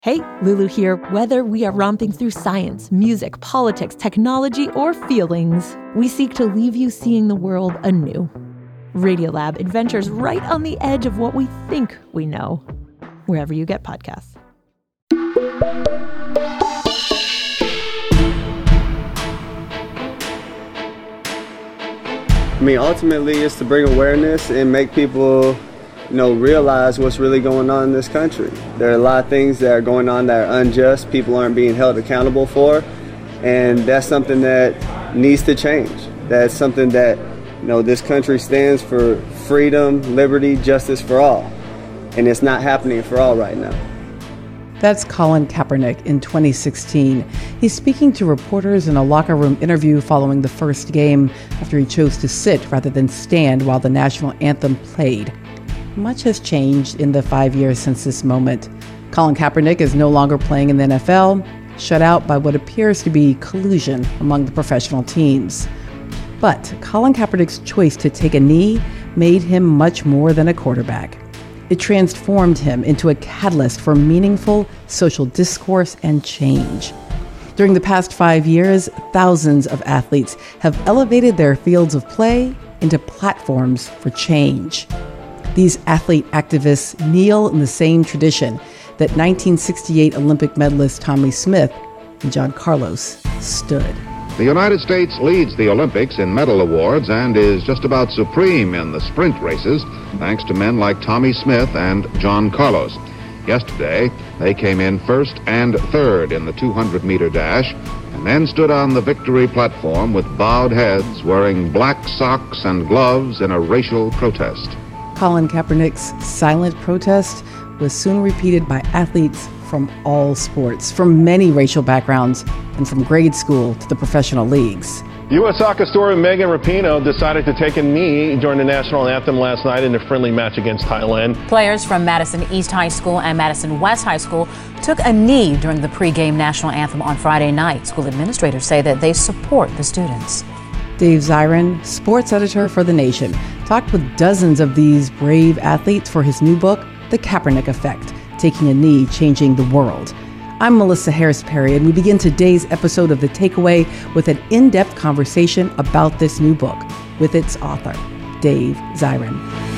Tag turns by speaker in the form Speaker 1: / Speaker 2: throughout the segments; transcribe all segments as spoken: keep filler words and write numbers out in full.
Speaker 1: Hey, Lulu here. Whether we are romping through science, music, politics, technology, or feelings, we seek to leave you seeing the world anew. Radiolab adventures right on the edge of what we think we know, wherever you get podcasts.
Speaker 2: I mean, ultimately, it's to bring awareness and make people, you know, realize what's really going on in this country. There are a lot of things that are going on that are unjust, people aren't being held accountable for, and that's something that needs to change. That's something that, you know, this country stands for freedom, liberty, justice for all, and it's not happening for all right now.
Speaker 3: That's Colin Kaepernick in twenty sixteen. He's speaking to reporters in a locker room interview following the first game after he chose to sit rather than stand while the national anthem played. Much has changed in the five years since this moment. Colin Kaepernick is no longer playing in the N F L, shut out by what appears to be collusion among the professional teams. But Colin Kaepernick's choice to take a knee made him much more than a quarterback. It transformed him into a catalyst for meaningful social discourse and change. During the past five years, thousands of athletes have elevated their fields of play into platforms for change. These athlete activists kneel in the same tradition that nineteen sixty-eight Olympic medalist Tommie Smith and John Carlos stood.
Speaker 4: The United States leads the Olympics in medal awards and is just about supreme in the sprint races, thanks to men like Tommie Smith and John Carlos. Yesterday, they came in first and third in the two hundred meter dash, and then stood on the victory platform with bowed heads, wearing black socks and gloves in a racial protest.
Speaker 3: Colin Kaepernick's silent protest was soon repeated by athletes from all sports, from many racial backgrounds, and from grade school to the professional leagues.
Speaker 5: U S soccer star Megan Rapinoe decided to take a knee during the national anthem last night in a friendly match against Thailand.
Speaker 6: Players from Madison East High School and Madison West High School took a knee during the pregame national anthem on Friday night. School administrators say that they support the students.
Speaker 3: Dave Zirin, sports editor for The Nation, talked with dozens of these brave athletes for his new book, The Kaepernick Effect, Taking a Knee, Changing the World. I'm Melissa Harris Perry, and we begin today's episode of The Takeaway with an in-depth conversation about this new book with its author, Dave Zirin.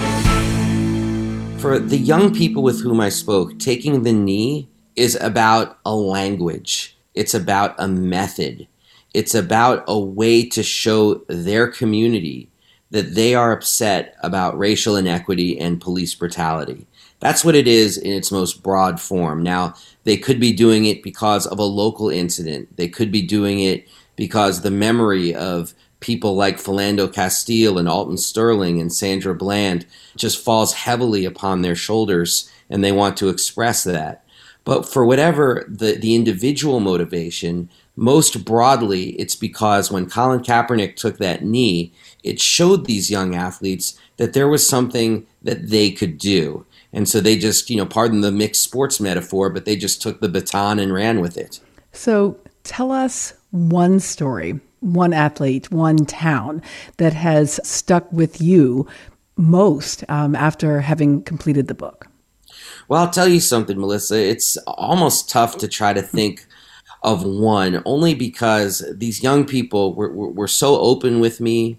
Speaker 7: For the young people with whom I spoke, taking the knee is about a language. It's about a method. It's about a way to show their community that they are upset about racial inequity and police brutality. That's what it is in its most broad form. Now, they could be doing it because of a local incident. They could be doing it because the memory of people like Philando Castile and Alton Sterling and Sandra Bland just falls heavily upon their shoulders, and they want to express that. But for whatever the, the individual motivation, most broadly, it's because when Colin Kaepernick took that knee, it showed these young athletes that there was something that they could do. And so they just, you know, pardon the mixed sports metaphor, but they just took the baton and ran with it.
Speaker 3: So tell us one story, one athlete, one town that has stuck with you most um, after having completed the book.
Speaker 7: Well, I'll tell you something, Melissa. It's almost tough to try to think of one, only because these young people were, were, were so open with me.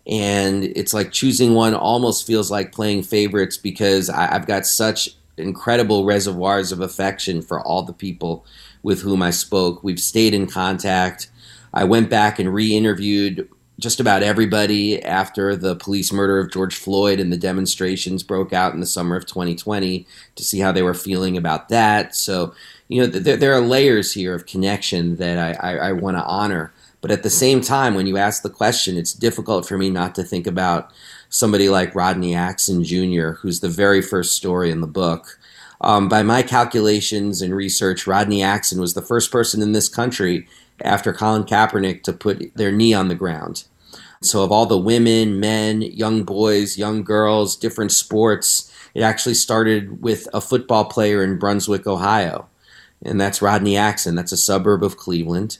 Speaker 7: And it's like choosing one almost feels like playing favorites because I, I've got such incredible reservoirs of affection for all the people with whom I spoke. We've stayed in contact. I went back and re-interviewed just about everybody after the police murder of George Floyd and the demonstrations broke out in the summer of twenty twenty to see how they were feeling about that. So, you know, th- there are layers here of connection that I, I, I want to honor. But at the same time, when you ask the question, it's difficult for me not to think about somebody like Rodney Axson Junior, who's the very first story in the book. Um, by my calculations and research, Rodney Axson was the first person in this country after Colin Kaepernick to put their knee on the ground. So of all the women, men, young boys, young girls, different sports, it actually started with a football player in Brunswick, Ohio. And that's Rodney Axson. That's a suburb of Cleveland.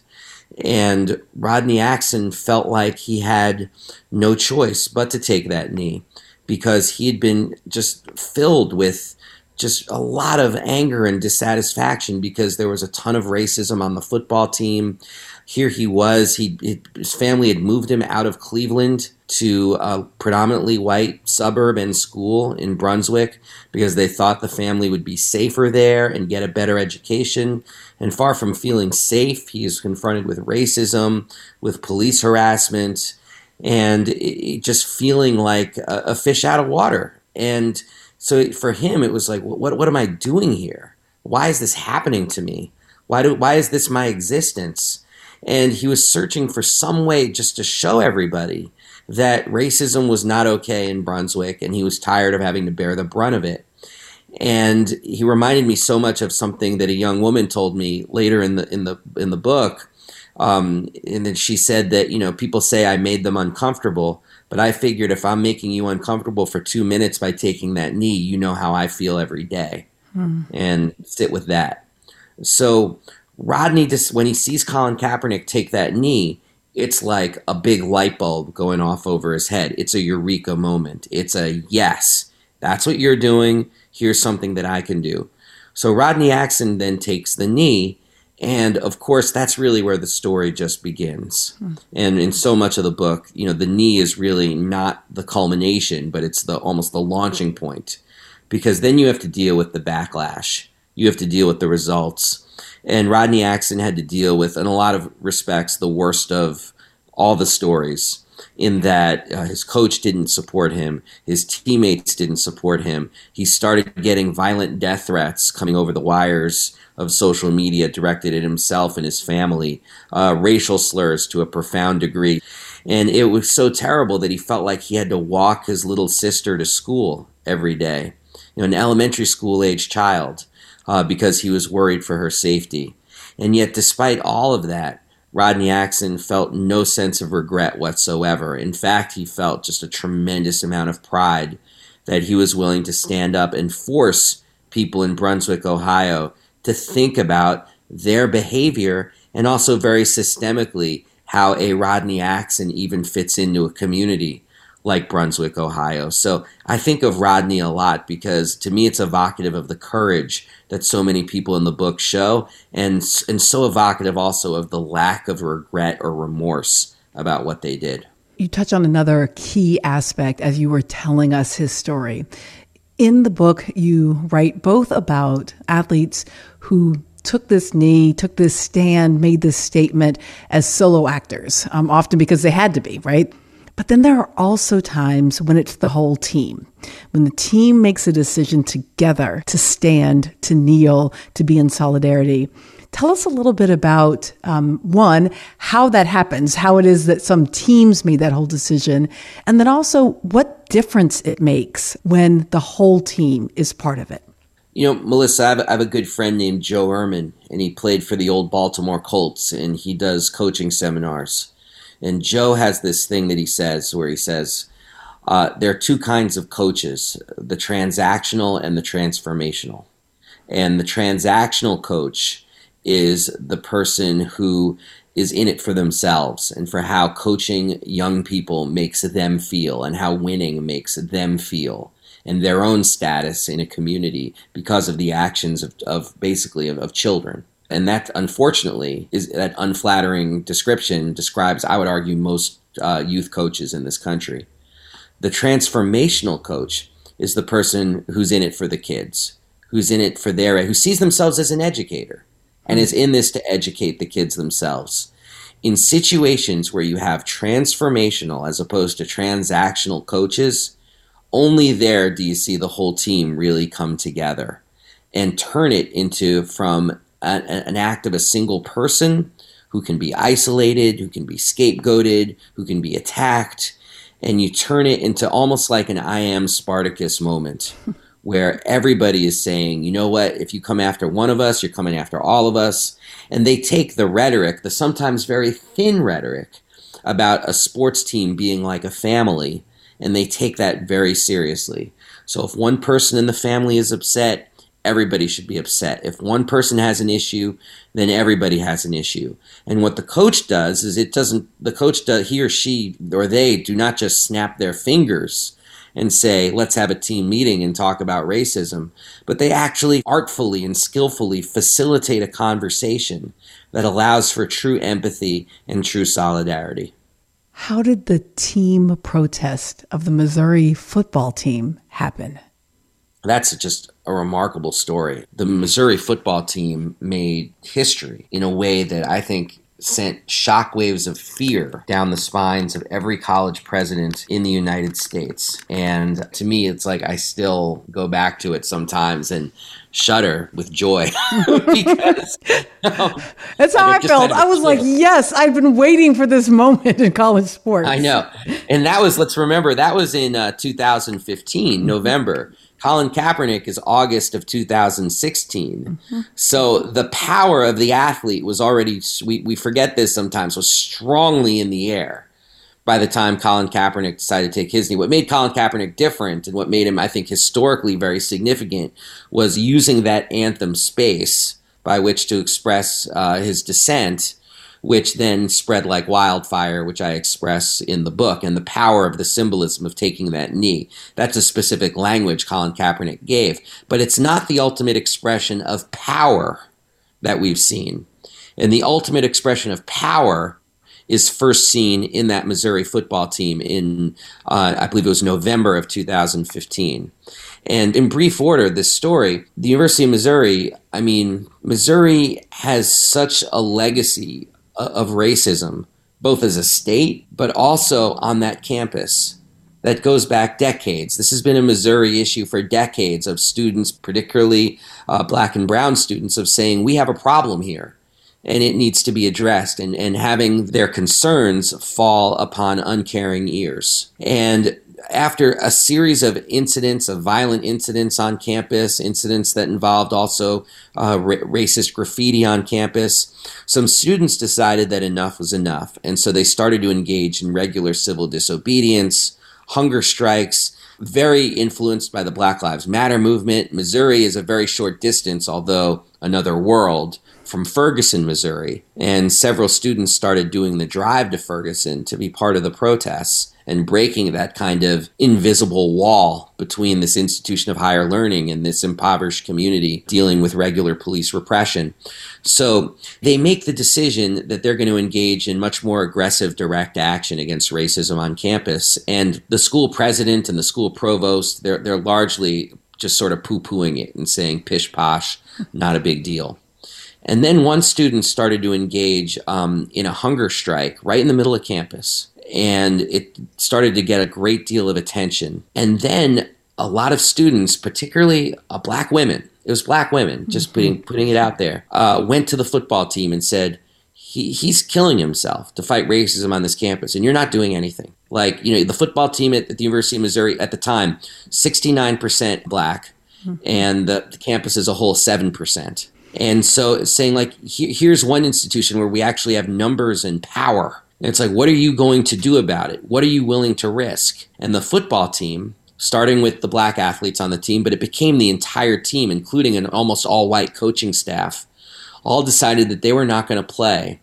Speaker 7: And Rodney Axson felt like he had no choice but to take that knee because he had been just filled with just a lot of anger and dissatisfaction because there was a ton of racism on the football team. Here he was, he, his family had moved him out of Cleveland to a predominantly white suburb and school in Brunswick because they thought the family would be safer there and get a better education. And far from feeling safe, he is confronted with racism, with police harassment, and it, just feeling like a, a fish out of water. And so for him, it was like, what, what am I doing here? Why is this happening to me? Why do, why is this my existence? And he was searching for some way just to show everybody that racism was not okay in Brunswick, and he was tired of having to bear the brunt of it. And he reminded me so much of something that a young woman told me later in the in the in the book. Um, and then she said that, you know, people say I made them uncomfortable, but I figured if I'm making you uncomfortable for two minutes by taking that knee, you know how I feel every day, hmm. and sit with that. So Rodney, just when he sees Colin Kaepernick take that knee, it's like a big light bulb going off over his head. It's a eureka moment. It's a, yes, that's what you're doing. Here's something that I can do. So Rodney Axson then takes the knee, and of course, that's really where the story just begins. Hmm. And in so much of the book, you know, the knee is really not the culmination, but it's the almost the launching point, because then you have to deal with the backlash. You have to deal with the results. And Rodney Axson had to deal with, in a lot of respects, the worst of all the stories, in that uh, his coach didn't support him, his teammates didn't support him. He started getting violent death threats coming over the wires of social media directed at himself and his family, uh, racial slurs to a profound degree. And it was so terrible that he felt like he had to walk his little sister to school every day, you know, an elementary school age child. Uh, because he was worried for her safety. And yet, despite all of that, Rodney Axson felt no sense of regret whatsoever. In fact, he felt just a tremendous amount of pride that he was willing to stand up and force people in Brunswick, Ohio, to think about their behavior, and also very systemically how a Rodney Axson even fits into a community like Brunswick, Ohio. So I think of Rodney a lot because to me it's evocative of the courage that so many people in the book show, and and so evocative also of the lack of regret or remorse about what they did.
Speaker 3: You touch on another key aspect as you were telling us his story. In the book, you write both about athletes who took this knee, took this stand, made this statement as solo actors, um, often because they had to be, right? But then there are also times when it's the whole team, when the team makes a decision together to stand, to kneel, to be in solidarity. Tell us a little bit about, um, one, how that happens, how it is that some teams made that whole decision, and then also what difference it makes when the whole team is part of it.
Speaker 7: You know, Melissa, I have, I have a good friend named Joe Ehrman, and he played for the old Baltimore Colts, and he does coaching seminars. And Joe has this thing that he says where he says, uh, there are two kinds of coaches, the transactional and the transformational. And the transactional coach is the person who is in it for themselves and for how coaching young people makes them feel and how winning makes them feel and their own status in a community because of the actions of, of basically of, of children. And that, unfortunately, is that unflattering description describes, I would argue, most uh, youth coaches in this country. The transformational coach is the person who's in it for the kids, who's in it for their, who sees themselves as an educator and is in this to educate the kids themselves. In situations where you have transformational as opposed to transactional coaches, only there do you see the whole team really come together and turn it into from an act of a single person who can be isolated, who can be scapegoated, who can be attacked, and you turn it into almost like an I am Spartacus moment where everybody is saying, you know what, if you come after one of us, you're coming after all of us. And they take the rhetoric, the sometimes very thin rhetoric about a sports team being like a family, and they take that very seriously. So if one person in the family is upset, everybody should be upset. If one person has an issue, then everybody has an issue. And what the coach does is it doesn't, the coach does, he or she or they do not just snap their fingers and say, let's have a team meeting and talk about racism, but they actually artfully and skillfully facilitate a conversation that allows for true empathy and true solidarity.
Speaker 3: How did the team protest of the Missouri football team happen?
Speaker 7: That's just a remarkable story. The Missouri football team made history in a way that I think sent shockwaves of fear down the spines of every college president in the United States. And to me, it's like I still go back to it sometimes and shudder with joy. because um,
Speaker 3: That's how I felt. I was like, yes, I've been waiting for this moment in college sports.
Speaker 7: I know. And that was, let's remember, that was in uh, two thousand fifteen, November. Colin Kaepernick is August of two thousand sixteen. Mm-hmm. So the power of the athlete was already, we, we forget this sometimes, was strongly in the air by the time Colin Kaepernick decided to take his knee. What made Colin Kaepernick different and what made him, I think, historically very significant was using that anthem space by which to express uh, his dissent, which then spread like wildfire, which I express in the book, and the power of the symbolism of taking that knee. That's a specific language Colin Kaepernick gave, but it's not the ultimate expression of power that we've seen. And the ultimate expression of power is first seen in that Missouri football team in, uh, I believe it was November of two thousand fifteen. And in brief order, this story, the University of Missouri, I mean, Missouri has such a legacy of racism, both as a state, but also on that campus that goes back decades. This has been a Missouri issue for decades of students, particularly uh, black and brown students, of saying, we have a problem here and it needs to be addressed, and, and having their concerns fall upon uncaring ears. And after a series of incidents, of violent incidents on campus, incidents that involved also uh, ra- racist graffiti on campus, some students decided that enough was enough. And so they started to engage in regular civil disobedience, hunger strikes, very influenced by the Black Lives Matter movement. Missouri is a very short distance, although another world, from Ferguson, Missouri. And several students started doing the drive to Ferguson to be part of the protests and breaking that kind of invisible wall between this institution of higher learning and this impoverished community dealing with regular police repression. So they make the decision that they're going to engage in much more aggressive direct action against racism on campus. And the school president and the school provost, they're, they're largely just sort of poo-pooing it and saying pish posh, not a big deal. And then one student started to engage um, in a hunger strike right in the middle of campus. And it started to get a great deal of attention. And then a lot of students, particularly uh, black women, it was black women, just mm-hmm. putting putting it out there, uh, went to the football team and said, he, he's killing himself to fight racism on this campus, and you're not doing anything. Like, you know, the football team at, at the University of Missouri at the time, sixty-nine percent black, mm-hmm. and the, the campus as a whole, seven percent. And so saying, like, he, here's one institution where we actually have numbers and power. And it's like, what are you going to do about it? What are you willing to risk? And the football team, starting with the black athletes on the team, but it became the entire team, including an almost all-white coaching staff, all decided that they were not going to play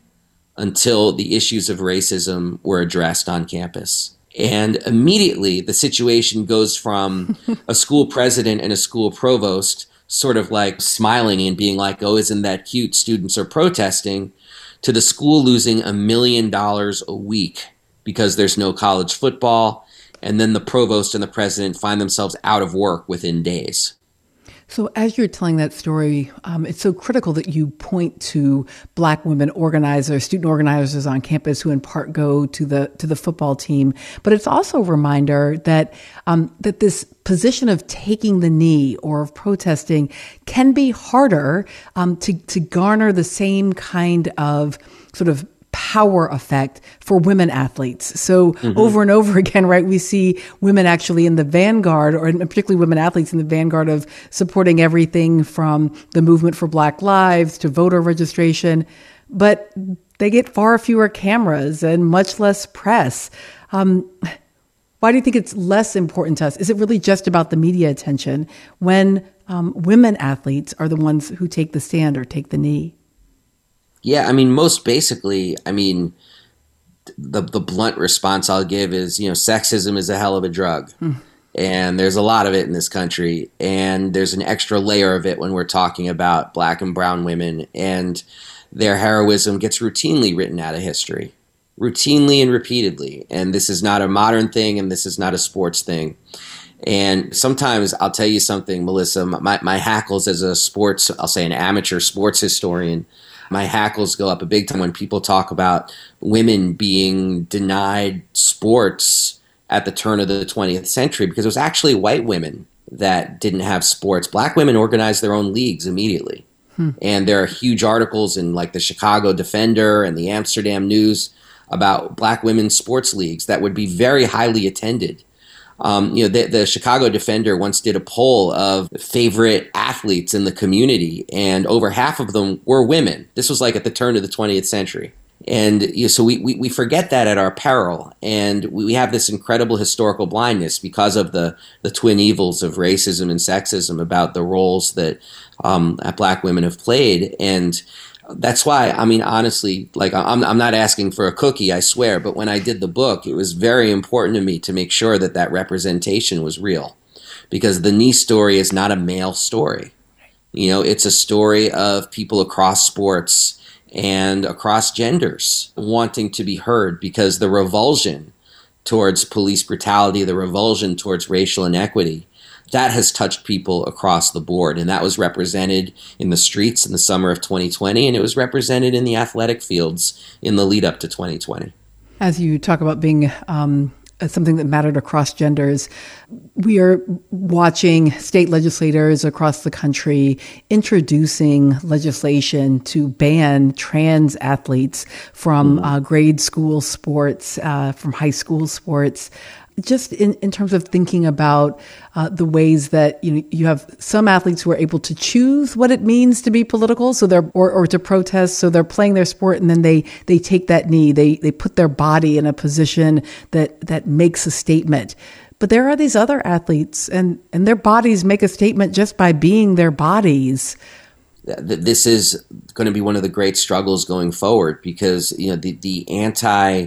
Speaker 7: until the issues of racism were addressed on campus. And immediately the situation goes from a school president and a school provost sort of like smiling and being like, oh, isn't that cute? Students are protesting, to the school losing a million dollars a week because there's no college football. And then the provost and the president find themselves out of work within days.
Speaker 3: So as you're telling that story, um, it's so critical that you point to black women organizers, student organizers on campus who in part go to the to the football team. But it's also a reminder that um, that this position of taking the knee or of protesting can be harder um, to to garner the same kind of sort of power effect for women athletes. So mm-hmm. over and over again, right, we see women actually in the vanguard, or particularly women athletes in the vanguard of supporting everything from the movement for Black Lives to voter registration, but they get far fewer cameras and much less press. Um, why do you think it's less important to us? Is it really just about the media attention when um, women athletes are the ones who take the stand or take the knee?
Speaker 7: Yeah, I mean, most basically, I mean, the the blunt response I'll give is, you know, sexism is a hell of a drug. Mm. And there's a lot of it in this country. And there's an extra layer of it when we're talking about black and brown women. And their heroism gets routinely written out of history, routinely and repeatedly. And this is not a modern thing, and this is not a sports thing. And sometimes I'll tell you something, Melissa, my, my hackles as a sports, I'll say an amateur sports historian, my hackles go up a big time when people talk about women being denied sports at the turn of the twentieth century, because it was actually white women that didn't have sports. Black women organized their own leagues immediately. Hmm. And there are huge articles in like the Chicago Defender and the Amsterdam News about black women's sports leagues that would be very highly attended. Um, you know, the, the Chicago Defender once did a poll of favorite athletes in the community, and over half of them were women. This was like at the turn of the twentieth century. And you know, so we, we, we forget that at our peril. And we have this incredible historical blindness because of the, the twin evils of racism and sexism about the roles that, um, that black women have played. And that's why, I mean, honestly, like I'm, I'm not asking for a cookie, I swear. But when I did the book, it was very important to me to make sure that that representation was real, because the knee story is not a male story. You know, it's a story of people across sports and across genders wanting to be heard, because the revulsion towards police brutality, the revulsion towards racial inequity, that has touched people across the board. And that was represented in the streets in the summer of twenty twenty, and it was represented in the athletic fields in the lead up to twenty twenty.
Speaker 3: As you talk about being um, something that mattered across genders, we are watching state legislators across the country introducing legislation to ban trans athletes from mm-hmm. uh, grade school sports, uh, from high school sports. Just in, in terms of thinking about uh, the ways that you know you have some athletes who are able to choose what it means to be political, so they're or, or to protest, so they're playing their sport, and then they they take that knee, they they put their body in a position that that makes a statement. But there are these other athletes, and and their bodies make a statement just by being their bodies.
Speaker 7: This is going to be one of the great struggles going forward, because you know the the anti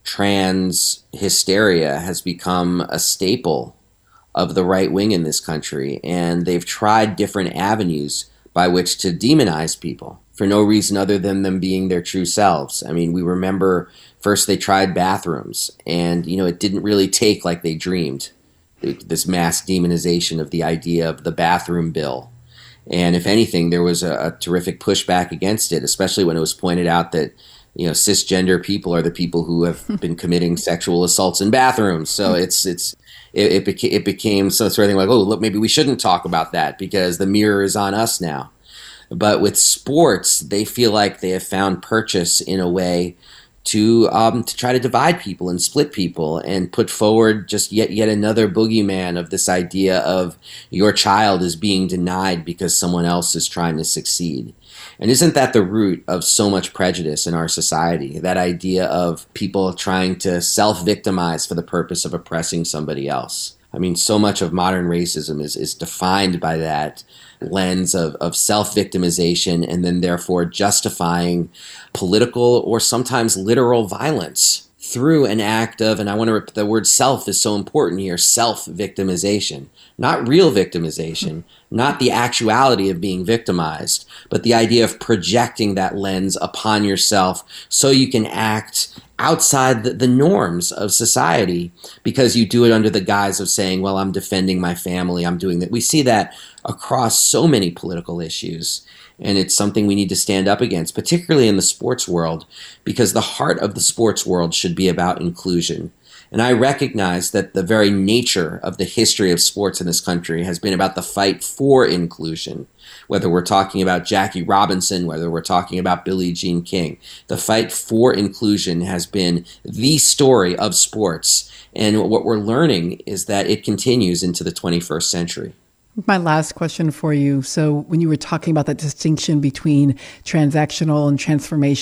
Speaker 7: trans hysteria has become a staple of the right wing in this country, and they've tried different avenues by which to demonize people for no reason other than them being their true selves. I mean, we remember first they tried bathrooms, and you know it didn't really take like they dreamed, this mass demonization of the idea of the bathroom bill. And if anything, there was a, a terrific pushback against it, especially when it was pointed out that you know, cisgender people are the people who have been committing sexual assaults in bathrooms. So it's it's it it, beca- it became some sort of thing like, oh, look, maybe we shouldn't talk about that because the mirror is on us now. But with sports, they feel like they have found purchase in a way to um, to try to divide people and split people and put forward just yet yet another boogeyman of this idea of your child is being denied because someone else is trying to succeed. And isn't that the root of so much prejudice in our society? That idea of people trying to self-victimize for the purpose of oppressing somebody else. I mean, so much of modern racism is, is defined by that lens of, of self-victimization, and then therefore justifying political or sometimes literal violence through an act of, and I want to, the word self is so important here, self-victimization. Not real victimization, not the actuality of being victimized, but the idea of projecting that lens upon yourself so you can act outside the, the norms of society because you do it under the guise of saying, well, I'm defending my family, I'm doing that. We see that across so many political issues. And it's something we need to stand up against, particularly in the sports world, because the heart of the sports world should be about inclusion. And I recognize that the very nature of the history of sports in this country has been about the fight for inclusion. Whether we're talking about Jackie Robinson, whether we're talking about Billie Jean King, the fight for inclusion has been the story of sports. And what we're learning is that it continues into the twenty-first century.
Speaker 3: My last question for you. So when you were talking about that distinction between transactional and transformational,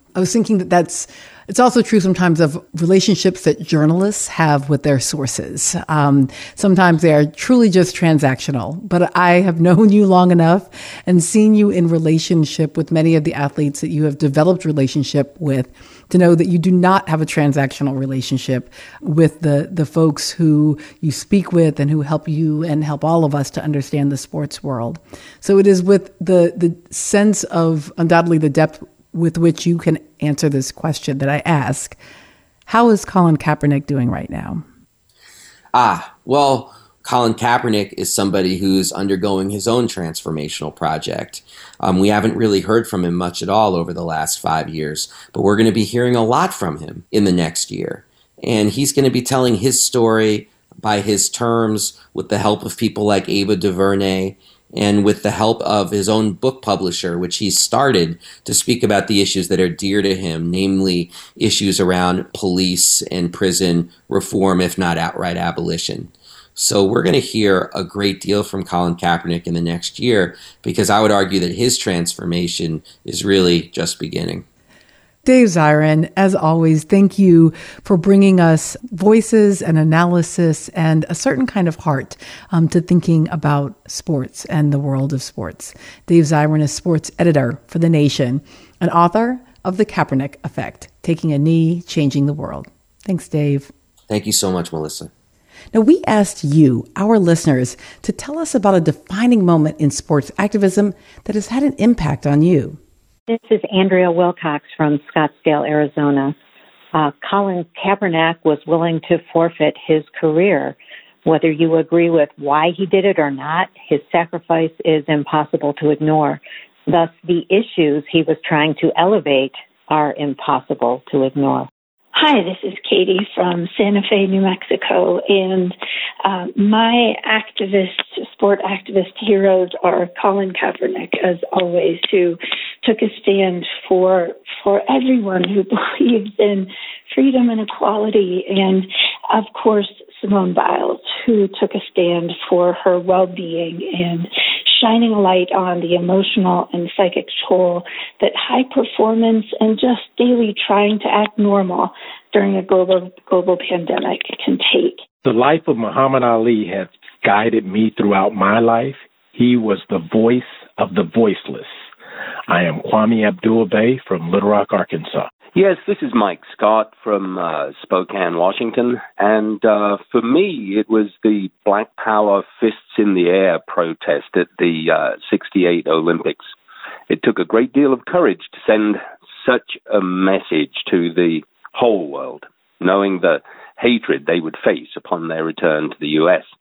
Speaker 3: I was thinking that that's, it's also true sometimes of relationships that journalists have with their sources. Um, sometimes they are truly just transactional, but I have known you long enough and seen you in relationship with many of the athletes that you have developed relationship with to know that you do not have a transactional relationship with the, the folks who you speak with and who help you and help all of us to understand the sports world. So it is with the, the sense of undoubtedly the depth with which you can answer this question that I ask. How is Colin Kaepernick doing right now?
Speaker 7: Ah, well, Colin Kaepernick is somebody who's undergoing his own transformational project. Um, we haven't really heard from him much at all over the last five years, but we're going to be hearing a lot from him in the next year. And he's going to be telling his story by his terms with the help of people like Ava DuVernay and with the help of his own book publisher, which he started to speak about the issues that are dear to him, namely issues around police and prison reform, if not outright abolition. So we're going to hear a great deal from Colin Kaepernick in the next year, because I would argue that his transformation is really just beginning.
Speaker 3: Dave Zirin, as always, thank you for bringing us voices and analysis and a certain kind of heart um, to thinking about sports and the world of sports. Dave Zirin is sports editor for The Nation, an author of The Kaepernick Effect, Taking a Knee, Changing the World. Thanks, Dave.
Speaker 7: Thank you so much, Melissa.
Speaker 3: Now, we asked you, our listeners, to tell us about a defining moment in sports activism that has had an impact on you.
Speaker 8: This is Andrea Wilcox from Scottsdale, Arizona. Uh, Colin Kaepernick was willing to forfeit his career. Whether you agree with why he did it or not, his sacrifice is impossible to ignore. Thus, the issues he was trying to elevate are impossible to ignore.
Speaker 9: Hi, this is Katie from Santa Fe, New Mexico, and uh, my activist, sport activist heroes are Colin Kaepernick, as always, who took a stand for for everyone who believes in freedom and equality, and, of course, Simone Biles, who took a stand for her well-being and shining a light on the emotional and psychic toll that high performance and just daily trying to act normal during a global global pandemic can take.
Speaker 10: The life of Muhammad Ali has guided me throughout my life. He was the voice of the voiceless. I am Kwame Abdul-Bey from Little Rock, Arkansas.
Speaker 11: Yes, this is Mike Scott from uh, Spokane, Washington. And uh, for me, it was the Black Power Fists in the Air protest at the uh, sixty-eight Olympics. It took a great deal of courage to send such a message to the whole world, knowing the hatred they would face upon their return to the U S